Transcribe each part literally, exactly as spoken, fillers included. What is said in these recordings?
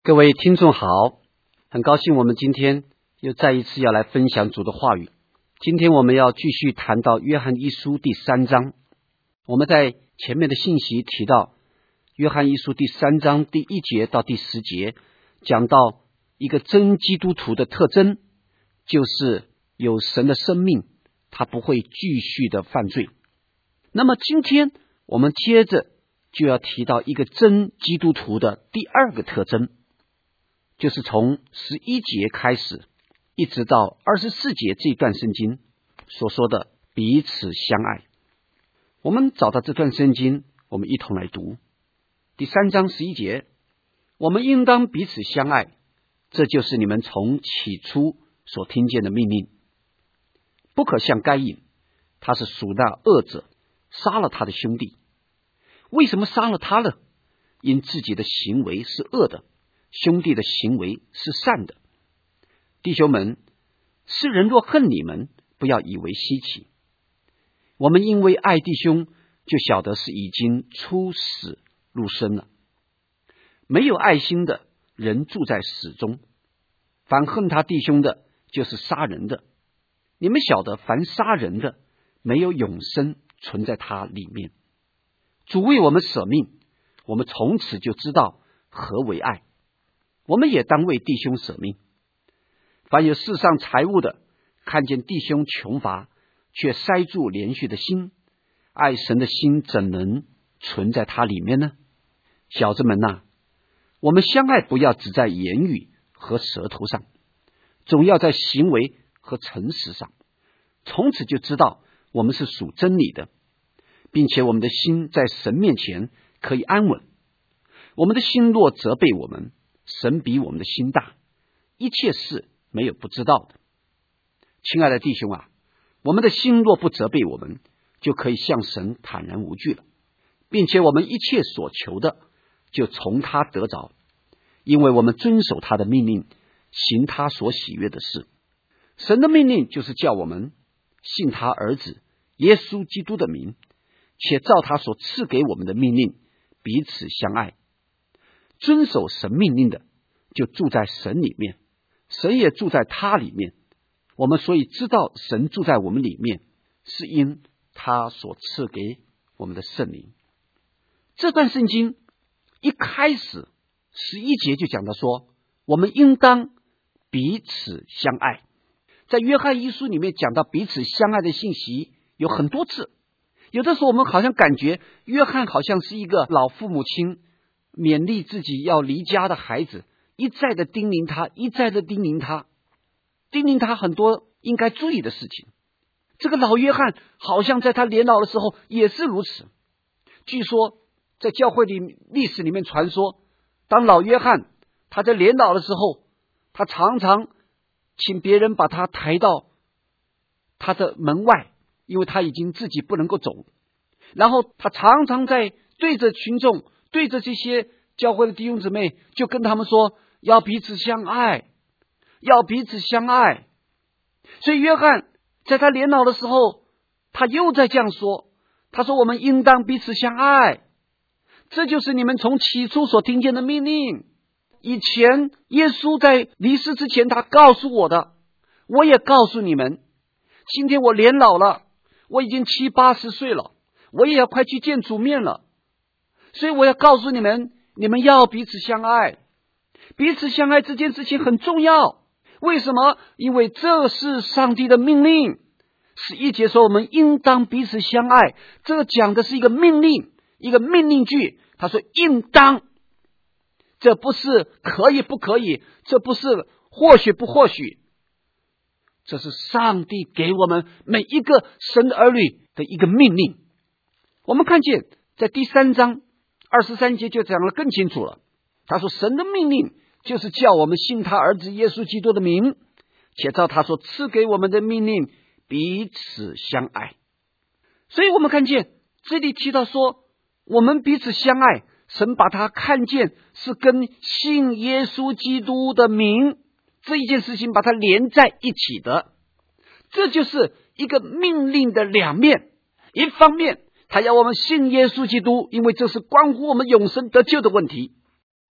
各位听众好，很高兴我们今天又再一次要来分享主的话语。今天我们要继续谈到约翰一书第三章。我们在前面的信息提到约翰一书第三章第一节到第十节，讲到一个真基督徒的特征，就是有神的生命，他不会继续的犯罪。那么今天我们接着就要提到一个真基督徒的第二个特征，就是从十一节开始一直到二十四节这段圣经所说的彼此相爱。我们找到这段圣经，我们一同来读第三章十一节，我们应当彼此相爱，这就是你们从起初所听见的命令。不可像该隐，他是属那恶者，杀了他的兄弟。为什么杀了他呢？因自己的行为是恶的，兄弟的行为是善的。弟兄们，世人若恨你们，不要以为稀奇。我们因为爱弟兄，就晓得是已经出死入生了。没有爱心的人住在死中，凡恨他弟兄的，就是杀人的。你们晓得，凡杀人的，没有永生存在他里面。主为我们舍命，我们从此就知道何为爱。我们也当为弟兄舍命。凡有世上财物的，看见弟兄穷乏，却塞住连续的心，爱神的心怎能存在他里面呢？小子们啊，我们相爱不要只在言语和舌头上，总要在行为和诚实上。从此就知道我们是属真理的，并且我们的心在神面前可以安稳。我们的心若责备我们，神比我们的心大，一切事没有不知道的。亲爱的弟兄啊，我们的心若不责备我们，就可以向神坦然无惧了，并且我们一切所求的就从他得着，因为我们遵守他的命令，行他所喜悦的事。神的命令就是叫我们信他儿子耶稣基督的名，且照他所赐给我们的命令彼此相爱。遵守神命令的就住在神里面，神也住在他里面。我们所以知道神住在我们里面，是因他所赐给我们的圣灵。这段圣经一开始十一节就讲到说，我们应当彼此相爱。在约翰一书里面讲到彼此相爱的信息有很多次，有的时候我们好像感觉约翰好像是一个老父母亲勉励自己要离家的孩子，一再的叮咛他，一再的叮咛他，叮咛他很多应该注意的事情。这个老约翰好像在他年老的时候也是如此。据说在教会里历史里面传说，当老约翰他在年老的时候，他常常请别人把他抬到他的门外，因为他已经自己不能够走。然后他常常在对着群众，对着这些教会的弟兄姊妹，就跟他们说要彼此相爱，要彼此相爱。所以约翰在他年老的时候，他又在这样说，他说我们应当彼此相爱，这就是你们从起初所听见的命令。以前耶稣在离世之前他告诉我的，我也告诉你们。今天我年老了，我已经七八十岁了，我也要快去见主面了，所以我要告诉你们，你们要彼此相爱。彼此相爱这件事情很重要。为什么？因为这是上帝的命令。十一节说我们应当彼此相爱，这个讲的是一个命令，一个命令句。他说应当，这不是可以不可以，这不是或许不或许，这是上帝给我们每一个神的儿女的一个命令。我们看见在第三章二十三节就讲得更清楚了。他说神的命令就是叫我们信他儿子耶稣基督的名，且照他所赐给我们的命令彼此相爱。所以我们看见这里提到说我们彼此相爱，神把它看见是跟信耶稣基督的名这一件事情把它连在一起的。这就是一个命令的两面。一方面他要我们信耶稣基督，因为这是关乎我们永生得救的问题。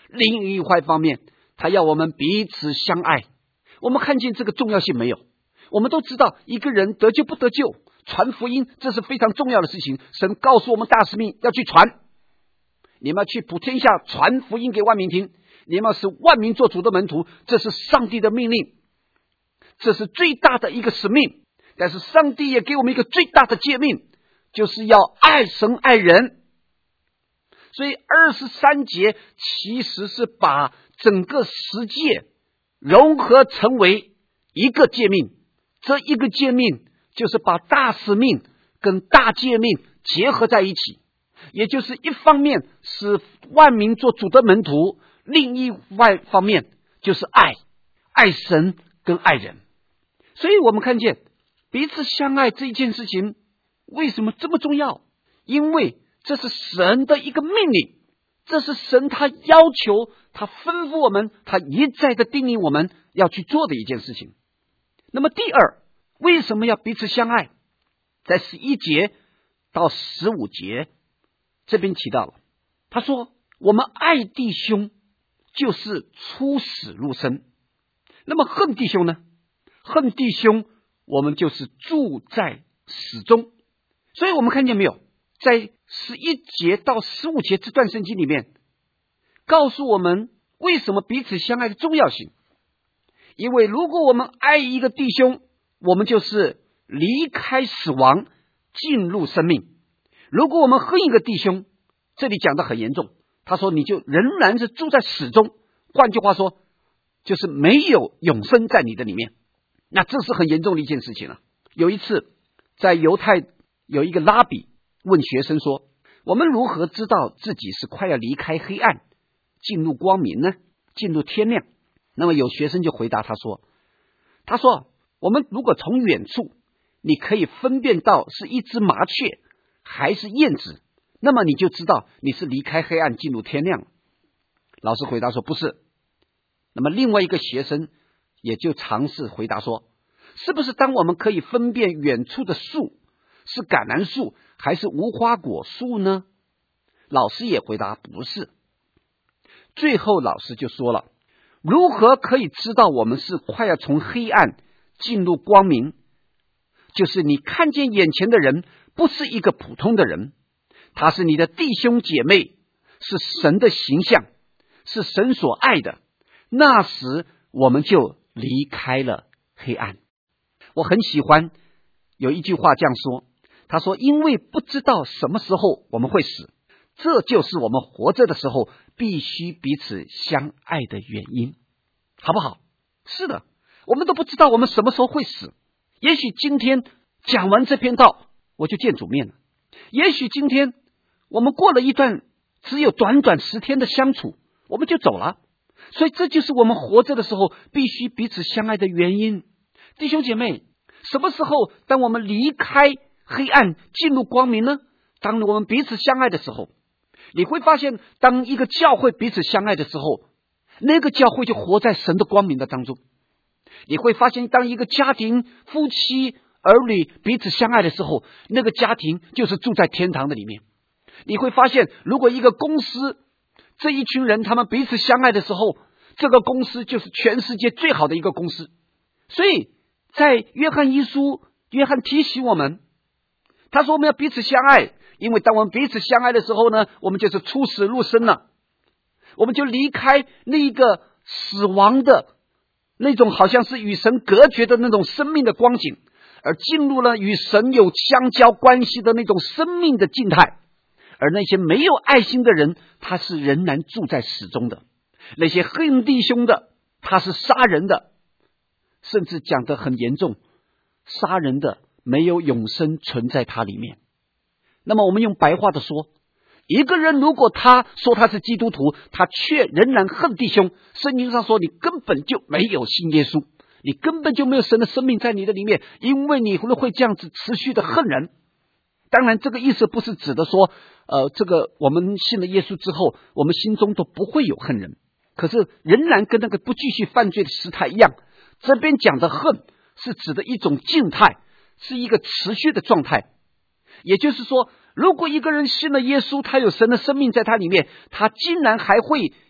另一块方面，他要我们彼此相爱。我们看见这个重要性没有？我们都知道一个人得救不得救，传福音这是非常重要的事情。神告诉我们大使命要去传，你们要去普天下传福音给万民听，你们要使万民做主的门徒，这是上帝的命令，这是最大的一个使命。但是上帝也给我们一个最大的诫命，就是要爱神爱人。所以二十三节其实是把整个十诫融合成为一个诫命，这一个诫命就是把大使命跟大诫命结合在一起，也就是一方面是万民做主的门徒，另一外方面就是爱爱神跟爱人。所以我们看见彼此相爱这一件事情为什么这么重要？因为这是神的一个命令，这是神他要求，他吩咐我们，他一再的叮咛我们要去做的一件事情。那么第二，为什么要彼此相爱？在十一节到十五节这边提到了，他说我们爱弟兄就是出死入生。那么恨弟兄呢？恨弟兄我们就是住在死中。所以我们看见没有，在十一节到十五节这段圣经里面告诉我们为什么彼此相爱的重要性。因为如果我们爱一个弟兄，我们就是离开死亡进入生命。如果我们恨一个弟兄，这里讲得很严重，他说你就仍然是住在死中，换句话说就是没有永生在你的里面。那这是很严重的一件事情了。有一次在犹太有一个拉比问学生说，我们如何知道自己是快要离开黑暗进入光明呢？进入天亮？那么有学生就回答他说，他说我们如果从远处你可以分辨到是一只麻雀还是燕子，那么你就知道你是离开黑暗进入天亮了。老师回答说不是。那么另外一个学生也就尝试回答说，是不是当我们可以分辨远处的树是橄榄树还是无花果树呢？老师也回答不是。最后老师就说了，如何可以知道我们是快要从黑暗进入光明？就是你看见眼前的人不是一个普通的人，他是你的弟兄姐妹，是神的形象，是神所爱的，那时我们就离开了黑暗。我很喜欢有一句话这样说，他说因为不知道什么时候我们会死，这就是我们活着的时候必须彼此相爱的原因，好不好？是的，我们都不知道我们什么时候会死。也许今天讲完这篇道我就见主面了，也许今天我们过了一段只有短短十天的相处我们就走了。所以这就是我们活着的时候必须彼此相爱的原因。弟兄姐妹，什么时候当我们离开黑暗进入光明呢？当我们彼此相爱的时候，你会发现当一个教会彼此相爱的时候，那个教会就活在神的光明的当中。你会发现当一个家庭夫妻儿女彼此相爱的时候，那个家庭就是住在天堂的里面。你会发现如果一个公司这一群人他们彼此相爱的时候，这个公司就是全世界最好的一个公司。所以在约翰一书，约翰提醒我们，他说我们要彼此相爱，因为当我们彼此相爱的时候呢，我们就是出死入生了，我们就离开那一个死亡的那种好像是与神隔绝的那种生命的光景，而进入了与神有相交关系的那种生命的静态。而那些没有爱心的人，他是仍然住在死中的。那些恨弟兄的，他是杀人的，甚至讲得很严重，杀人的没有永生存在他里面。那么我们用白话的说，一个人如果他说他是基督徒，他却仍然恨弟兄，圣经上说你根本就没有信耶稣，你根本就没有神的生命在你的里面，因为你会这样子持续的恨人。当然这个意思不是指的说呃，这个我们信了耶稣之后我们心中都不会有恨人，可是仍然跟那个不继续犯罪的时态一样，这边讲的恨是指的一种静态，是一个持续的状态。也就是说，如果一个人信了耶稣，他有神的生命在他里面，他竟然还会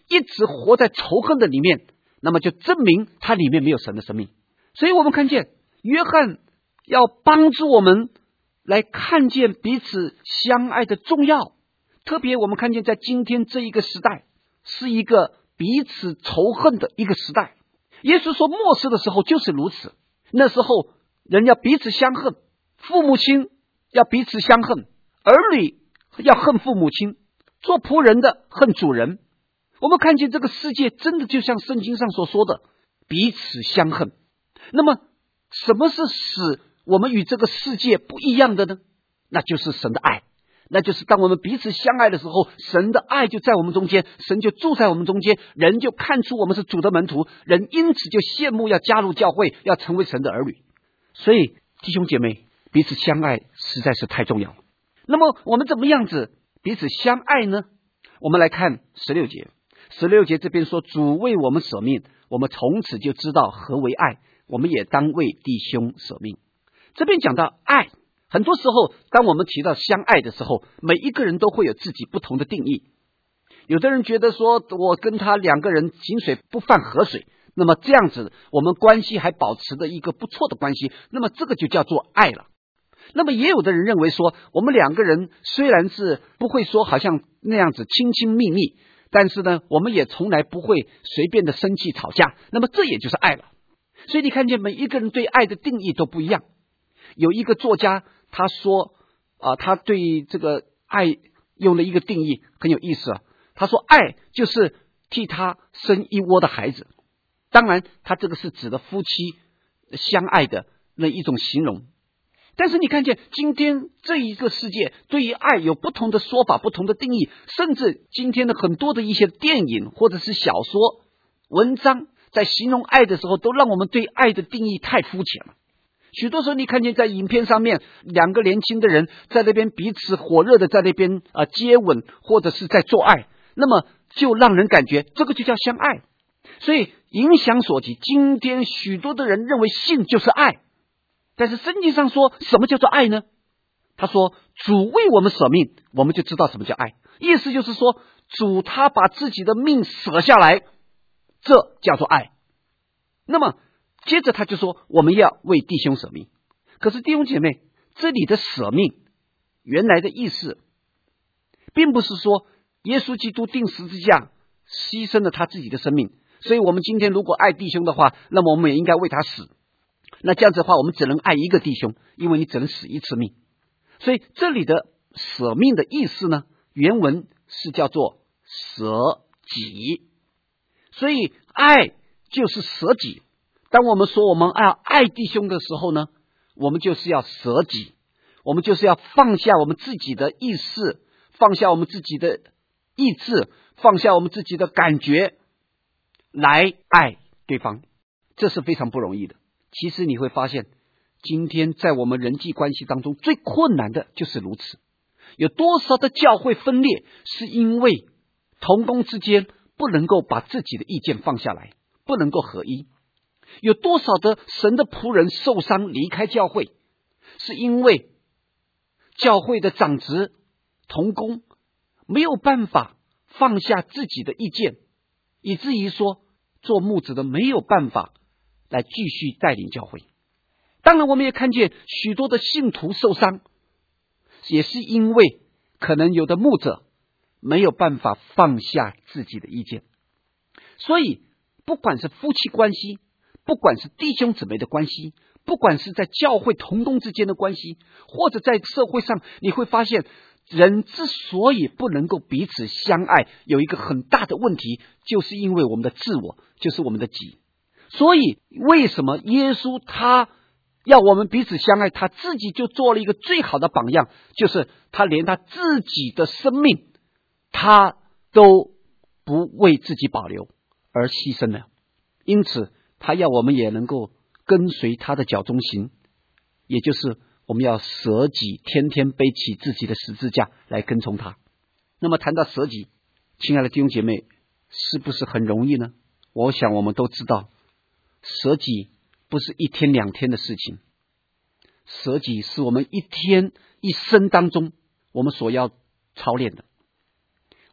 一直活在仇恨的里面，那么就证明他里面没有神的生命。所以我们看见约翰要帮助我们来看见彼此相爱的重要，特别我们看见在今天这一个时代是一个彼此仇恨的一个时代。耶稣说末世的时候就是如此，那时候人要彼此相恨，父母亲要彼此相恨，儿女要恨父母亲，做仆人的恨主人。我们看见这个世界真的就像圣经上所说的彼此相恨。那么什么是使我们与这个世界不一样的呢？那就是神的爱，那就是当我们彼此相爱的时候，神的爱就在我们中间，神就住在我们中间，人就看出我们是主的门徒，人因此就羡慕要加入教会，要成为神的儿女。所以弟兄姐妹，彼此相爱实在是太重要了。那么我们怎么样子彼此相爱呢？我们来看十六节，十六节这边说主为我们舍命，我们从此就知道何为爱，我们也当为弟兄舍命。这边讲到爱，很多时候当我们提到相爱的时候，每一个人都会有自己不同的定义。有的人觉得说我跟他两个人井水不犯河水，那么这样子我们关系还保持着一个不错的关系，那么这个就叫做爱了。那么也有的人认为说我们两个人虽然是不会说好像那样子亲亲密密，但是呢我们也从来不会随便的生气吵架，那么这也就是爱了。所以你看见每一个人对爱的定义都不一样。有一个作家他说啊、呃，他对这个爱用了一个定义很有意思啊。他说爱就是替他生一窝的孩子，当然他这个是指的夫妻相爱的那一种形容。但是你看见今天这一个世界对于爱有不同的说法，不同的定义，甚至今天的很多的一些电影或者是小说文章在形容爱的时候，都让我们对爱的定义太肤浅了。许多时候你看见在影片上面两个年轻的人在那边彼此火热的在那边、呃、接吻或者是在做爱，那么就让人感觉这个就叫相爱。所以影响所及，今天许多的人认为性就是爱，但是圣经上说什么叫做爱呢？他说主为我们舍命，我们就知道什么叫爱。意思就是说主他把自己的命舍下来，这叫做爱。那么接着他就说我们要为弟兄舍命。可是弟兄姐妹，这里的舍命原来的意思并不是说耶稣基督钉十字架牺牲了他自己的生命，所以我们今天如果爱弟兄的话，那么我们也应该为他死。那这样子的话我们只能爱一个弟兄，因为你只能死一次命。所以这里的舍命的意思呢，原文是叫做舍己。所以爱就是舍己。当我们说我们要爱弟兄的时候呢，我们就是要舍己，我们就是要放下我们自己的意识，放下我们自己的意志，放下我们自己的感觉来爱对方，这是非常不容易的。其实你会发现今天在我们人际关系当中最困难的就是如此。有多少的教会分裂，是因为同工之间不能够把自己的意见放下来，不能够合一。有多少的神的仆人受伤离开教会，是因为教会的长职同工没有办法放下自己的意见，以至于说做牧者的没有办法来继续带领教会。当然我们也看见许多的信徒受伤，也是因为可能有的牧者没有办法放下自己的意见。所以不管是夫妻关系，不管是弟兄姊妹的关系，不管是在教会同工之间的关系，或者在社会上，你会发现人之所以不能够彼此相爱，有一个很大的问题，就是因为我们的自我，就是我们的己。所以为什么耶稣他要我们彼此相爱，他自己就做了一个最好的榜样，就是他连他自己的生命他都不为自己保留而牺牲了。因此他要我们也能够跟随他的脚中行，也就是我们要舍己，天天背起自己的十字架来跟从他。那么谈到舍己，亲爱的弟兄姐妹，是不是很容易呢？我想我们都知道，舍己不是一天两天的事情，舍己是我们一天一生当中我们所要操练的。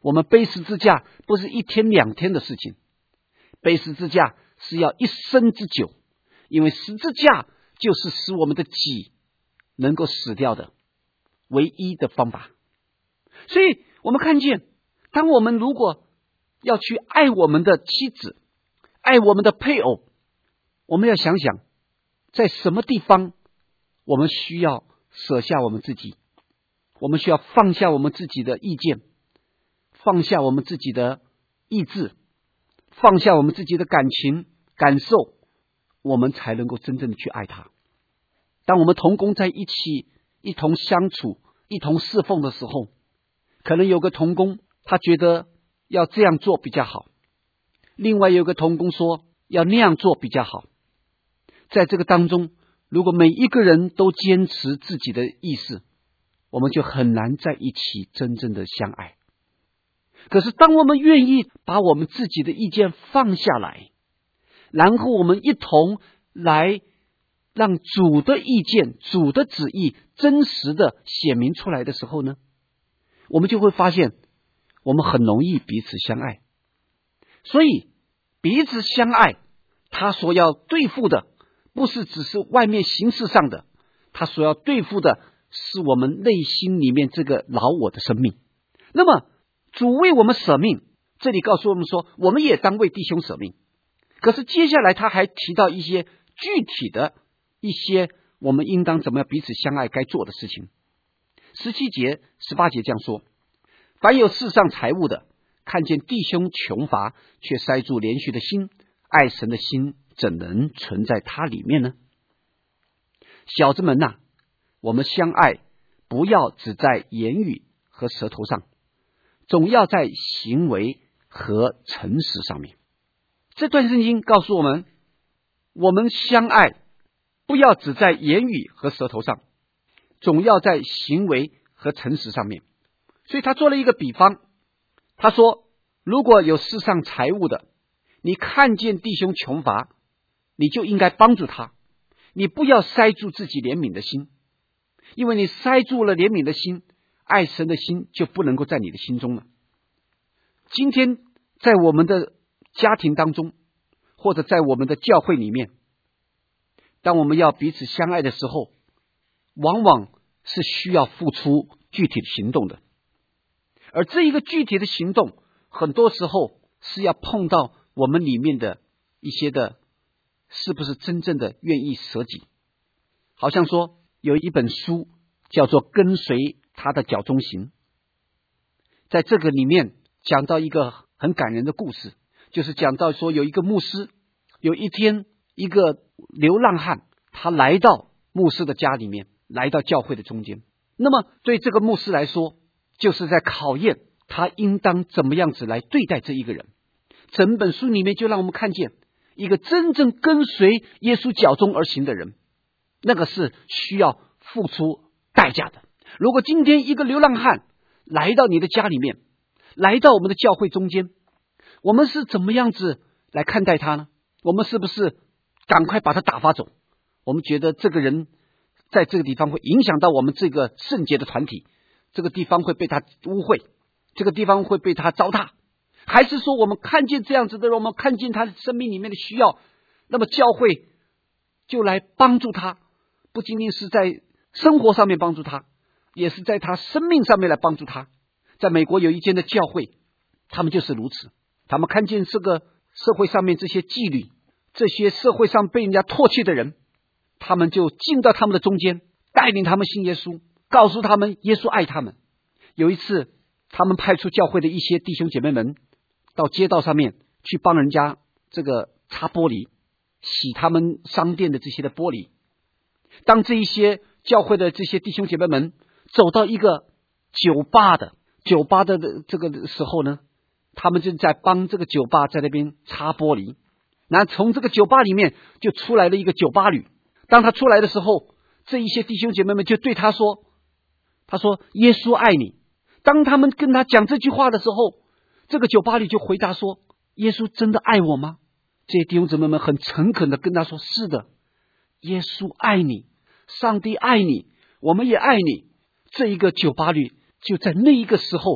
我们背十字架不是一天两天的事情，背十字架是要一生之久，因为十字架就是使我们的己能够死掉的唯一的方法。所以我们看见，当我们如果要去爱我们的妻子，爱我们的配偶，我们要想想在什么地方我们需要舍下我们自己，我们需要放下我们自己的意见，放下我们自己的意志，放下我们自己的感情感受，我们才能够真正的去爱他。当我们同工在一起，一同相处，一同侍奉的时候，可能有个同工他觉得要这样做比较好，另外有个同工说要那样做比较好。在这个当中，如果每一个人都坚持自己的意思，我们就很难在一起真正的相爱。可是当我们愿意把我们自己的意见放下来，然后我们一同来让主的意见、主的旨意真实的显明出来的时候呢，我们就会发现我们很容易彼此相爱。所以彼此相爱，他所要对付的不是只是外面形式上的，他所要对付的是我们内心里面这个老我的生命。那么主为我们舍命，这里告诉我们说我们也当为弟兄舍命。可是接下来他还提到一些具体的一些我们应当怎么样彼此相爱该做的事情。十七节十八节这样说，凡有世上财物的，看见弟兄穷乏，却塞住连续的心，爱神的心怎能存在他里面呢？小子们啊，我们相爱不要只在言语和舌头上，总要在行为和诚实上面。这段圣经告诉我们，我们相爱不要只在言语和舌头上，总要在行为和诚实上面。所以他做了一个比方，他说如果有世上财物的，你看见弟兄穷乏，你就应该帮助他，你不要塞住自己怜悯的心，因为你塞住了怜悯的心，爱神的心就不能够在你的心中了。今天在我们的家庭当中，或者在我们的教会里面，当我们要彼此相爱的时候，往往是需要付出具体的行动的。而这一个具体的行动，很多时候是要碰到我们里面的一些的是不是真正的愿意舍己。好像说有一本书叫做《跟随他的脚中行》，在这个里面讲到一个很感人的故事，就是讲到说有一个牧师，有一天一个流浪汉，他来到牧师的家里面，来到教会的中间。那么对这个牧师来说，就是在考验他应当怎么样子来对待这一个人。整本书里面就让我们看见一个真正跟随耶稣脚中而行的人，那个是需要付出代价的。如果今天一个流浪汉来到你的家里面，来到我们的教会中间，我们是怎么样子来看待他呢？我们是不是赶快把他打发走？我们觉得这个人在这个地方会影响到我们这个圣洁的团体，这个地方会被他污秽，这个地方会被他糟蹋。还是说我们看见这样子的人，我们看见他生命里面的需要，那么教会就来帮助他，不仅仅是在生活上面帮助他，也是在他生命上面来帮助他。在美国有一间的教会，他们就是如此，他们看见这个社会上面这些妓女，这些社会上被人家唾弃的人，他们就进到他们的中间，带领他们信耶稣，告诉他们耶稣爱他们。有一次他们派出教会的一些弟兄姐妹们到街道上面去帮人家这个擦玻璃，洗他们商店的这些的玻璃。当这一些教会的这些弟兄姐妹们走到一个酒吧的酒吧的这个时候呢，他们就在帮这个酒吧在那边擦玻璃。然后从这个酒吧里面就出来了一个酒吧女，当他出来的时候，这一些弟兄姐妹们就对他说，他说耶稣爱你。当他们跟他讲这句话的时候，这个酒吧里就回答说，耶稣真的爱我吗？这些弟兄姊妹们很诚恳的跟他说，是的，耶稣爱你，上帝爱你，我们也爱你。这一个酒吧里就在那一个时候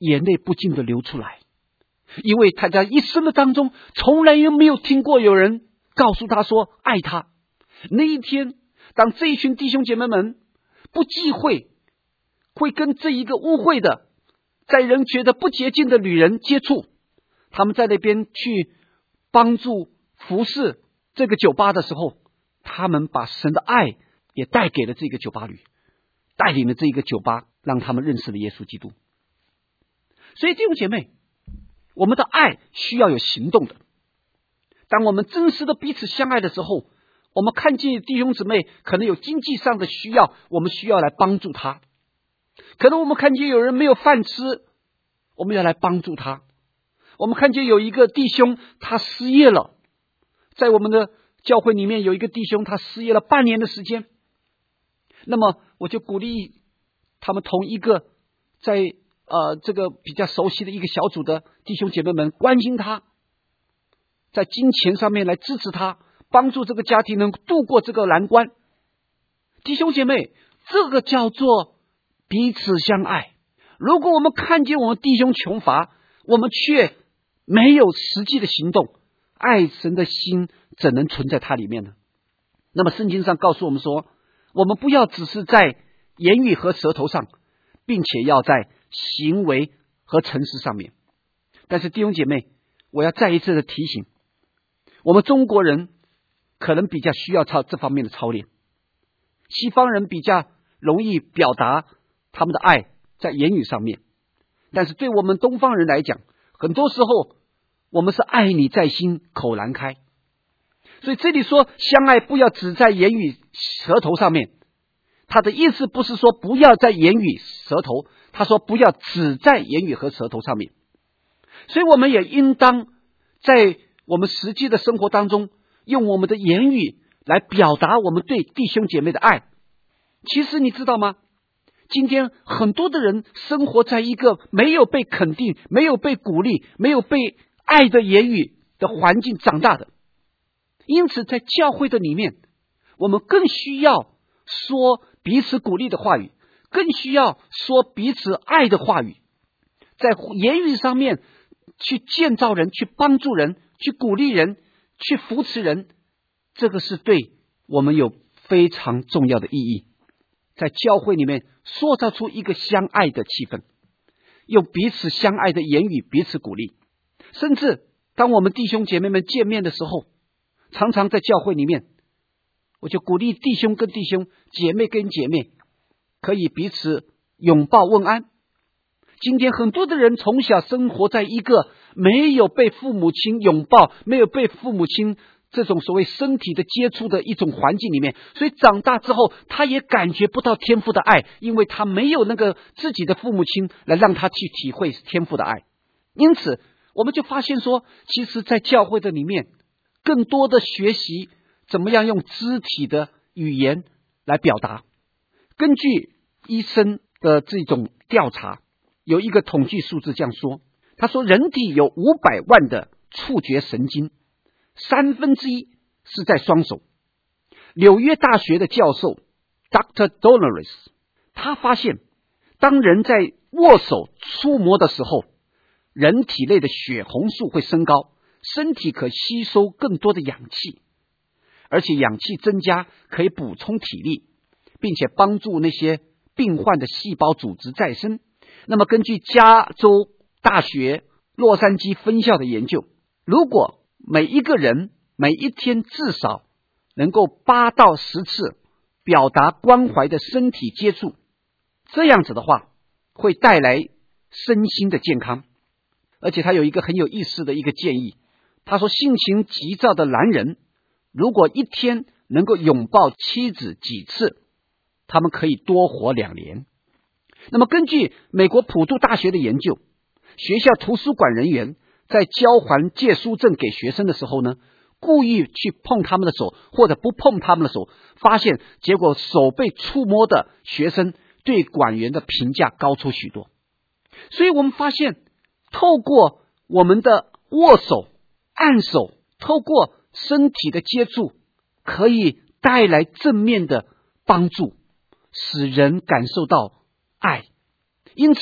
眼泪不禁的流出来，因为他在一生的当中从来也没有听过有人告诉他说爱他。那一天，当这一群弟兄姐妹们不忌讳会跟这一个污秽的在人觉得不洁净的女人接触，他们在那边去帮助服侍这个酒吧的时候，他们把神的爱也带给了这个酒吧女，带领了这个酒吧，让他们认识了耶稣基督。所以弟兄姐妹，我们的爱需要有行动的。当我们真实的彼此相爱的时候，我们看见弟兄姊妹可能有经济上的需要，我们需要来帮助他。可能我们看见有人没有饭吃，我们要来帮助他。我们看见有一个弟兄他失业了，在我们的教会里面有一个弟兄他失业了半年的时间，那么我就鼓励他们同一个在呃这个比较熟悉的一个小组的弟兄姐妹们关心他，在金钱上面来支持他，帮助这个家庭能度过这个难关。弟兄姐妹，这个叫做彼此相爱。如果我们看见我们弟兄穷乏，我们却没有实际的行动，爱神的心怎能存在他里面呢？那么圣经上告诉我们说，我们不要只是在言语和舌头上，并且要在行为和诚实上面。但是弟兄姐妹，我要再一次的提醒，我们中国人可能比较需要操这方面的操练，西方人比较容易表达他们的爱在言语上面，但是对我们东方人来讲，很多时候我们是爱你在心，口难开。所以这里说相爱不要只在言语舌头上面，他的意思不是说不要在言语舌头，他说不要只在言语和舌头上面。所以我们也应当在我们实际的生活当中，用我们的言语来表达我们对弟兄姐妹的爱。其实你知道吗？今天很多的人生活在一个没有被肯定、没有被鼓励、没有被爱的言语的环境长大的。因此在教会的里面，我们更需要说彼此鼓励的话语，更需要说彼此爱的话语，在言语上面去建造人，去帮助人，去鼓励人，去扶持人，这个是对我们有非常重要的意义。在教会里面塑造出一个相爱的气氛，用彼此相爱的言语彼此鼓励。甚至当我们弟兄姐妹们见面的时候，常常在教会里面，我就鼓励弟兄跟弟兄，姐妹跟姐妹可以彼此拥抱问安。今天很多的人从小生活在一个没有被父母亲拥抱，没有被父母亲这种所谓身体的接触的一种环境里面，所以长大之后他也感觉不到天父的爱，因为他没有那个自己的父母亲来让他去体会天父的爱。因此我们就发现说，其实在教会的里面更多的学习怎么样用肢体的语言来表达。根据医生的这种调查，有一个统计数字这样说，他说人体有五百万的触觉神经，三分之一是在双手。纽约大学的教授 Doctor Dolores 他发现，当人在握手触摸的时候，人体内的血红素会升高，身体可吸收更多的氧气，而且氧气增加可以补充体力，并且帮助那些病患的细胞组织再生。那么根据加州大学洛杉矶分校的研究，如果每一个人每一天至少能够八到十次表达关怀的身体接触，这样子的话会带来身心的健康。而且他有一个很有意思的一个建议，他说性情急躁的男人如果一天能够拥抱妻子几次，他们可以多活两年。那么根据美国普渡大学的研究，学校图书馆人员在交还借书证给学生的时候呢，故意去碰他们的手或者不碰他们的手，发现结果手被触摸的学生对管员的评价高出许多。所以我们发现透过我们的握手、按手，透过身体的接触，可以带来正面的帮助，使人感受到爱。因此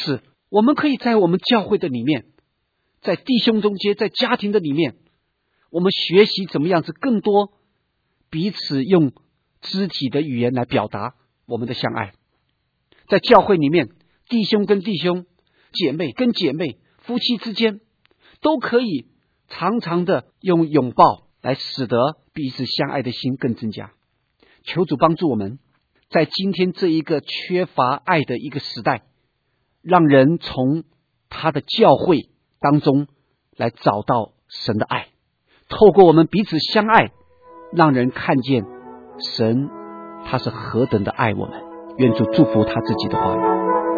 我们可以在我们教会的里面，在弟兄中间，在家庭的里面，我们学习怎么样子更多彼此用肢体的语言来表达我们的相爱。在教会里面，弟兄跟弟兄，姐妹跟姐妹，夫妻之间都可以常常的用拥抱来使得彼此相爱的心更增加。求主帮助我们，在今天这一个缺乏爱的一个时代，让人从他的教会当中来找到神的爱，透过我们彼此相爱，让人看见神他是何等的爱我们。愿主祝福他自己的话语。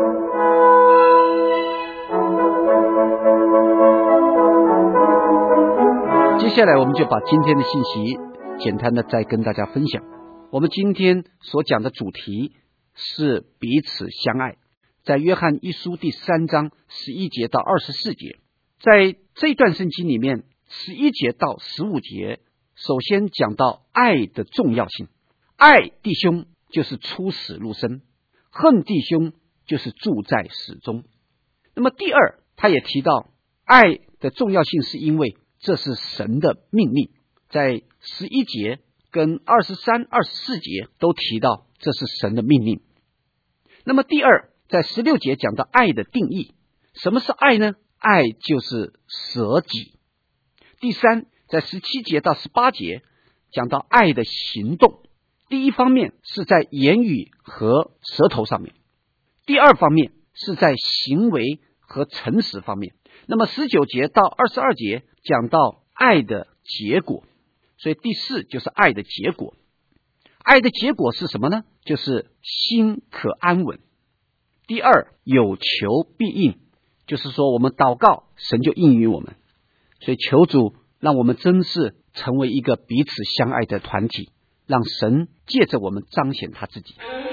接下来我们就把今天的信息简单的再跟大家分享。我们今天所讲的主题是彼此相爱，在约翰一书第三章十一节到二十四节。在这段圣经里面，十一节到十五节首先讲到爱的重要性。爱弟兄就是出死入生，恨弟兄就是住在死中。那么第二，他也提到爱的重要性，是因为这是神的命令。在十一节跟二十三、二十四节都提到这是神的命令。那么第二，在十六节讲到爱的定义，什么是爱呢？爱就是舍己。第三，在十七节到十八节讲到爱的行动。第一方面是在言语和舌头上面，第二方面是在行为和诚实方面。那么十九节到二十二节讲到爱的结果，所以第四就是爱的结果。爱的结果是什么呢？就是心可安稳。第二，有求必应，就是说我们祷告，神就应允我们。所以求主让我们真是成为一个彼此相爱的团体，让神借着我们彰显他自己。